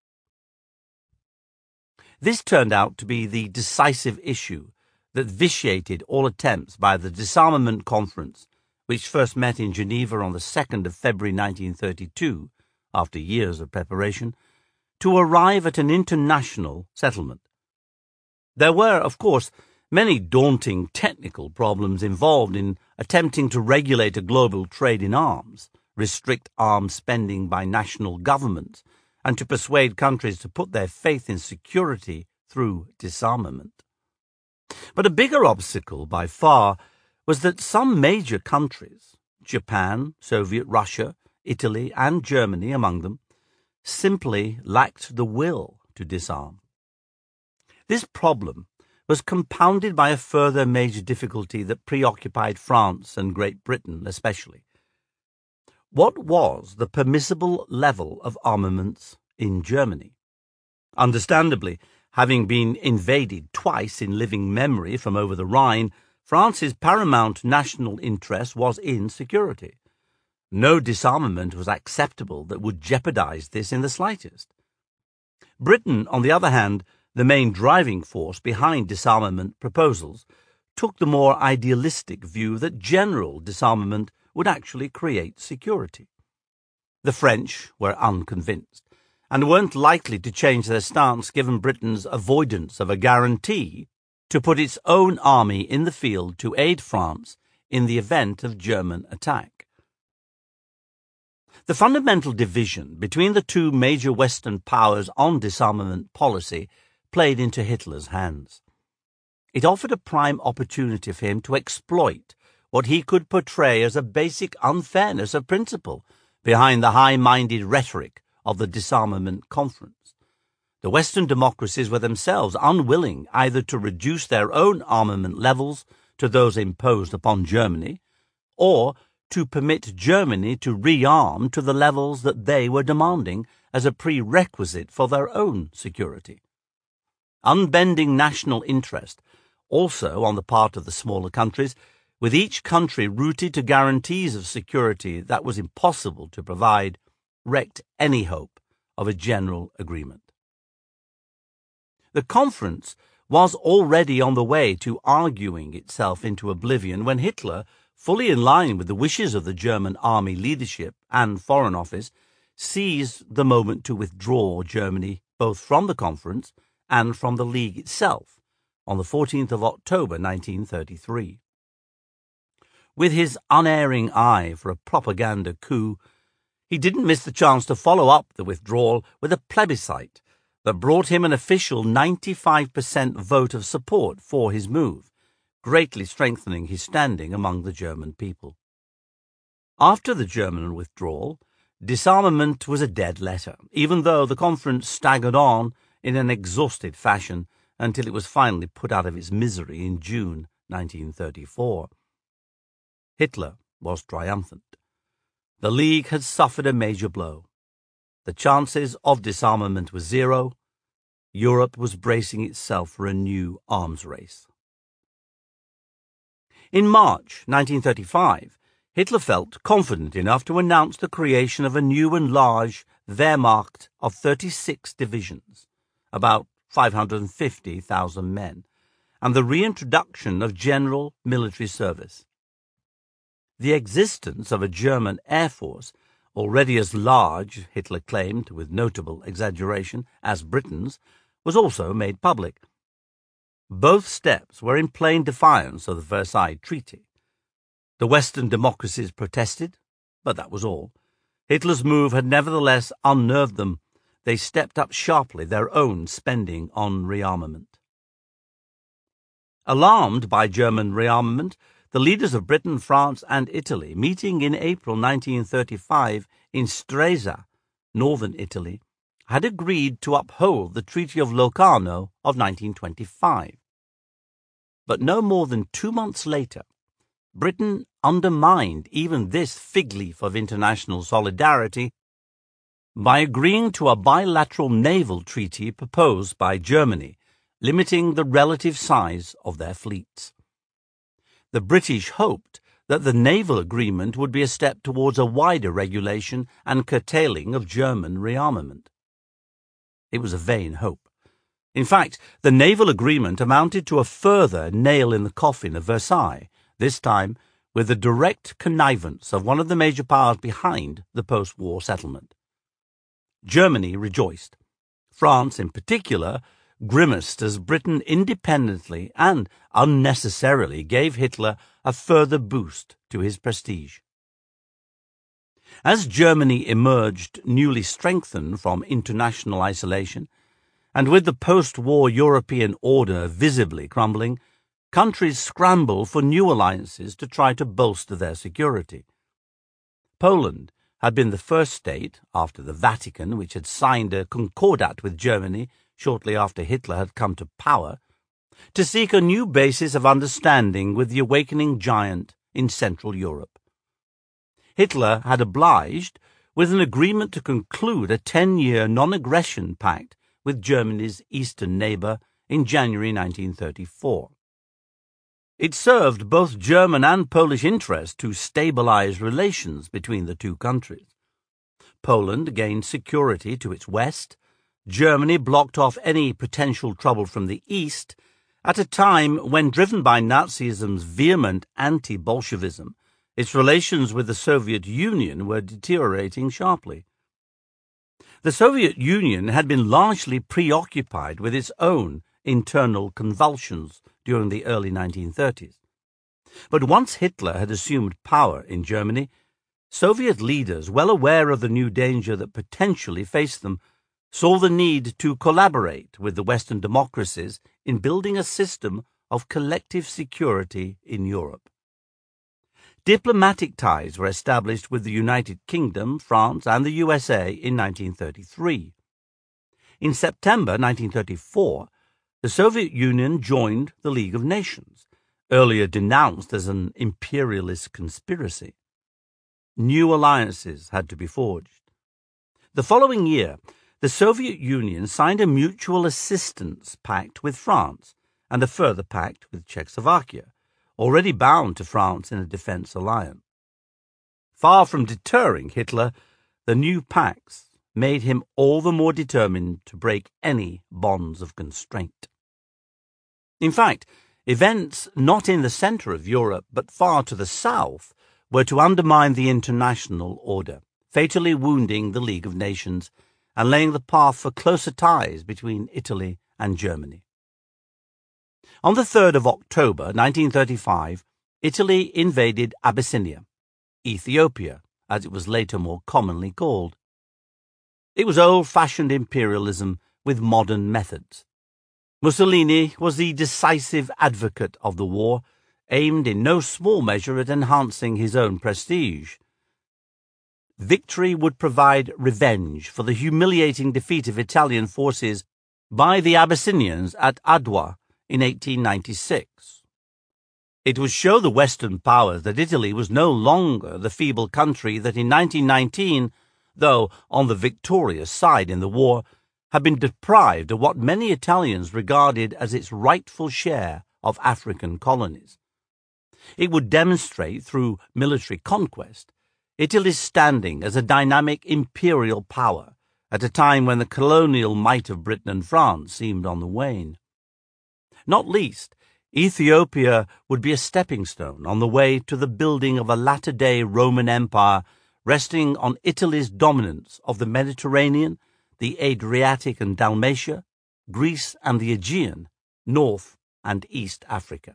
Speaker 1: This turned out to be the decisive issue that vitiated all attempts by the Disarmament Conference, which first met in Geneva on the second of February nineteen thirty-two, after years of preparation, to arrive at an international settlement. There were, of course, many daunting technical problems involved in attempting to regulate a global trade in arms, restrict arms spending by national governments, and to persuade countries to put their faith in security through disarmament. But a bigger obstacle by far was that some major countries, Japan, Soviet Russia, Italy, and Germany among them, simply lacked the will to disarm. This problem was compounded by a further major difficulty that preoccupied France and Great Britain especially. What was the permissible level of armaments in Germany? Understandably, having been invaded twice in living memory from over the Rhine, France's paramount national interest was in security. No disarmament was acceptable that would jeopardize this in the slightest. Britain, on the other hand, the main driving force behind disarmament proposals, took the more idealistic view that general disarmament would actually create security. The French were unconvinced, and weren't likely to change their stance given Britain's avoidance of a guarantee to put its own army in the field to aid France in the event of German attack. The fundamental division between the two major Western powers on disarmament policy played into Hitler's hands. It offered a prime opportunity for him to exploit what he could portray as a basic unfairness of principle behind the high-minded rhetoric of the Disarmament Conference. The Western democracies were themselves unwilling either to reduce their own armament levels to those imposed upon Germany, or to permit Germany to rearm to the levels that they were demanding as a prerequisite for their own security. Unbending national interest, also on the part of the smaller countries, with each country rooted to guarantees of security that was impossible to provide, wrecked any hope of a general agreement. The conference was already on the way to arguing itself into oblivion when Hitler, fully in line with the wishes of the German army leadership and Foreign Office, seized the moment to withdraw Germany both from the conference and from the League itself on the fourteenth of October nineteen thirty-three. With his unerring eye for a propaganda coup, He didn't miss the chance to follow up the withdrawal with a plebiscite that brought him an official ninety-five percent vote of support for his move, greatly strengthening his standing among the German people. After the German withdrawal, disarmament was a dead letter, even though the conference staggered on in an exhausted fashion until it was finally put out of its misery in June nineteen thirty-four. Hitler was triumphant. The League had suffered a major blow. The chances of disarmament were zero. Europe was bracing itself for a new arms race. In March nineteen thirty-five, Hitler felt confident enough to announce the creation of a new and large Wehrmacht of thirty-six divisions, about five hundred fifty thousand men, and the reintroduction of general military service. The existence of a German air force, already as large, Hitler claimed with notable exaggeration, as Britain's, was also made public. Both steps were in plain defiance of the Versailles Treaty. The Western democracies protested, but that was all. Hitler's move had nevertheless unnerved them. They stepped up sharply their own spending on rearmament. Alarmed by German rearmament, the leaders of Britain, France, and Italy, meeting in April nineteen thirty-five in Stresa, northern Italy, had agreed to uphold the Treaty of Locarno of nineteen twenty-five. But no more than two months later, Britain undermined even this fig leaf of international solidarity by agreeing to a bilateral naval treaty proposed by Germany, limiting the relative size of their fleets. The British hoped that the naval agreement would be a step towards a wider regulation and curtailing of German rearmament. It was a vain hope. In fact, the naval agreement amounted to a further nail in the coffin of Versailles, this time with the direct connivance of one of the major powers behind the post-war settlement. Germany rejoiced. France, in particular, grimaced as Britain independently and unnecessarily gave Hitler a further boost to his prestige. As Germany emerged newly strengthened from international isolation, and with the post-war European order visibly crumbling, countries scrambled for new alliances to try to bolster their security. Poland had been the first state, after the Vatican, which had signed a concordat with Germany shortly after Hitler had come to power, to seek a new basis of understanding with the awakening giant in Central Europe. Hitler had obliged with an agreement to conclude a ten-year non-aggression pact with Germany's eastern neighbour in January nineteen thirty-four. It served both German and Polish interests to stabilize relations between the two countries. Poland gained security to its west. Germany blocked off any potential trouble from the east at a time when, driven by Nazism's vehement anti-Bolshevism, its relations with the Soviet Union were deteriorating sharply. The Soviet Union had been largely preoccupied with its own internal convulsions during the early nineteen thirties. But once Hitler had assumed power in Germany, Soviet leaders, well aware of the new danger that potentially faced them, saw the need to collaborate with the Western democracies in building a system of collective security in Europe. Diplomatic ties were established with the United Kingdom, France, and the U S A in nineteen thirty-three. In September nineteen thirty-four, the Soviet Union joined the League of Nations, earlier denounced as an imperialist conspiracy. New alliances had to be forged. The following year, the Soviet Union signed a mutual assistance pact with France and a further pact with Czechoslovakia, already bound to France in a defense alliance. Far from deterring Hitler, the new pacts made him all the more determined to break any bonds of constraint. In fact, events not in the centre of Europe but far to the south were to undermine the international order, fatally wounding the League of Nations and laying the path for closer ties between Italy and Germany. On the third of October nineteen thirty-five, Italy invaded Abyssinia, Ethiopia, as it was later more commonly called. It was old-fashioned imperialism with modern methods. Mussolini was the decisive advocate of the war, aimed in no small measure at enhancing his own prestige. Victory would provide revenge for the humiliating defeat of Italian forces by the Abyssinians at Adwa in eighteen ninety-six. It would show the Western powers that Italy was no longer the feeble country that in nineteen nineteen, though on the victorious side in the war, had been deprived of what many Italians regarded as its rightful share of African colonies. It would demonstrate through military conquest Italy's standing as a dynamic imperial power at a time when the colonial might of Britain and France seemed on the wane. Not least, Ethiopia would be a stepping stone on the way to the building of a latter-day Roman Empire resting on Italy's dominance of the Mediterranean, the Adriatic and Dalmatia, Greece and the Aegean, North and East Africa.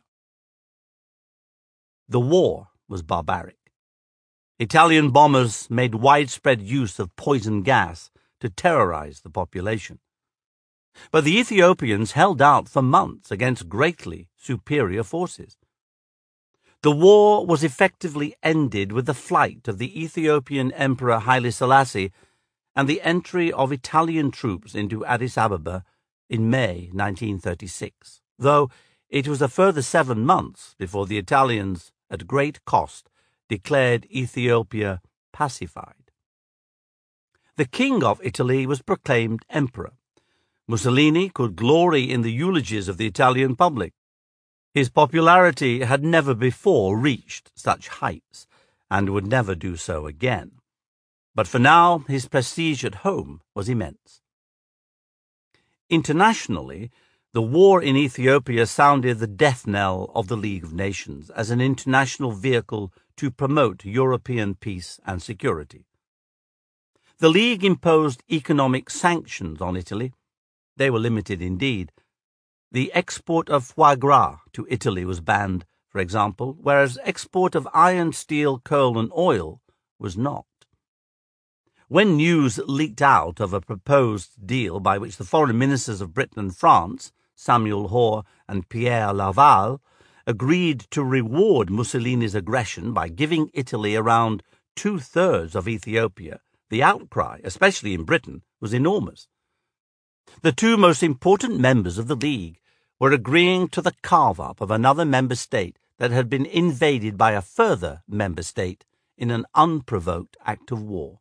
Speaker 1: The war was barbaric. Italian bombers made widespread use of poison gas to terrorize the population. But the Ethiopians held out for months against greatly superior forces. The war was effectively ended with the flight of the Ethiopian Emperor Haile Selassie and the entry of Italian troops into Addis Ababa in May nineteen thirty-six, though it was a further seven months before the Italians, at great cost, declared Ethiopia pacified. The King of Italy was proclaimed emperor. Mussolini could glory in the eulogies of the Italian public. His popularity had never before reached such heights, and would never do so again. But for now, his prestige at home was immense. Internationally, the war in Ethiopia sounded the death knell of the League of Nations as an international vehicle to promote European peace and security. The League imposed economic sanctions on Italy. They were limited indeed. The export of foie gras to Italy was banned, for example, whereas export of iron, steel, coal and oil was not. When news leaked out of a proposed deal by which the foreign ministers of Britain and France, Samuel Hoare and Pierre Laval, agreed to reward Mussolini's aggression by giving Italy around two-thirds of Ethiopia, the outcry, especially in Britain, was enormous. The two most important members of the League were agreeing to the carve-up of another member state that had been invaded by a further member state in an unprovoked act of war.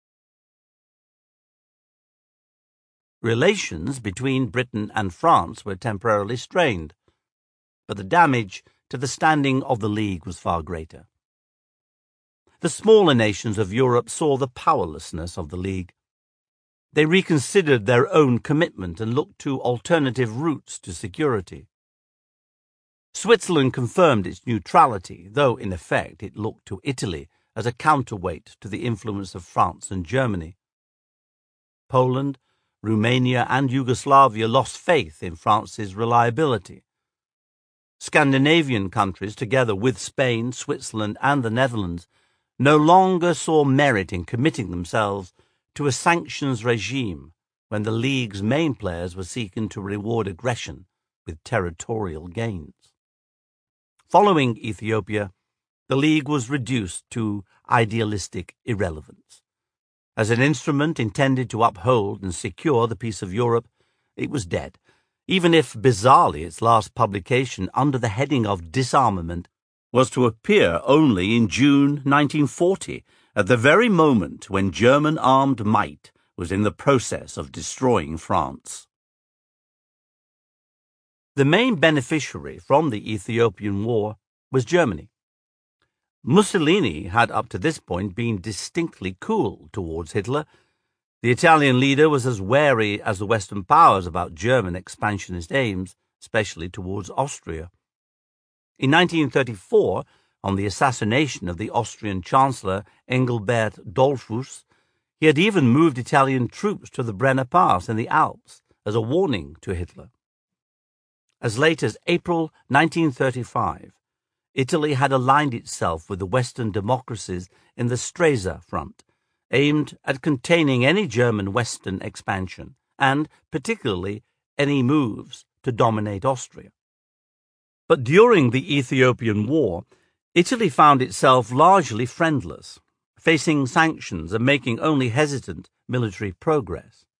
Speaker 1: Relations between Britain and France were temporarily strained, but the damage to the standing of the League was far greater. The smaller nations of Europe saw the powerlessness of the League. They reconsidered their own commitment and looked to alternative routes to security. Switzerland confirmed its neutrality, though in effect it looked to Italy as a counterweight to the influence of France and Germany. Poland, Romania and Yugoslavia lost faith in France's reliability. Scandinavian countries, together with Spain, Switzerland and the Netherlands, no longer saw merit in committing themselves to a sanctions regime when the League's main players were seeking to reward aggression with territorial gains. Following Ethiopia, the League was reduced to idealistic irrelevance. As an instrument intended to uphold and secure the peace of Europe, it was dead, even if, bizarrely, its last publication under the heading of disarmament was to appear only in June nineteen forty, at the very moment when German armed might was in the process of destroying France. The main beneficiary from the Ethiopian War was Germany. Mussolini had up to this point been distinctly cool towards Hitler. The Italian leader was as wary as the Western powers about German expansionist aims, especially towards Austria. In nineteen thirty-four, on the assassination of the Austrian Chancellor Engelbert Dollfuss, he had even moved Italian troops to the Brenner Pass in the Alps as a warning to Hitler. As late as April nineteen thirty-five, Italy had aligned itself with the Western democracies in the Stresa Front, aimed at containing any German Western expansion, and particularly any moves to dominate Austria. But during the Ethiopian War, Italy found itself largely friendless, facing sanctions and making only hesitant military progress.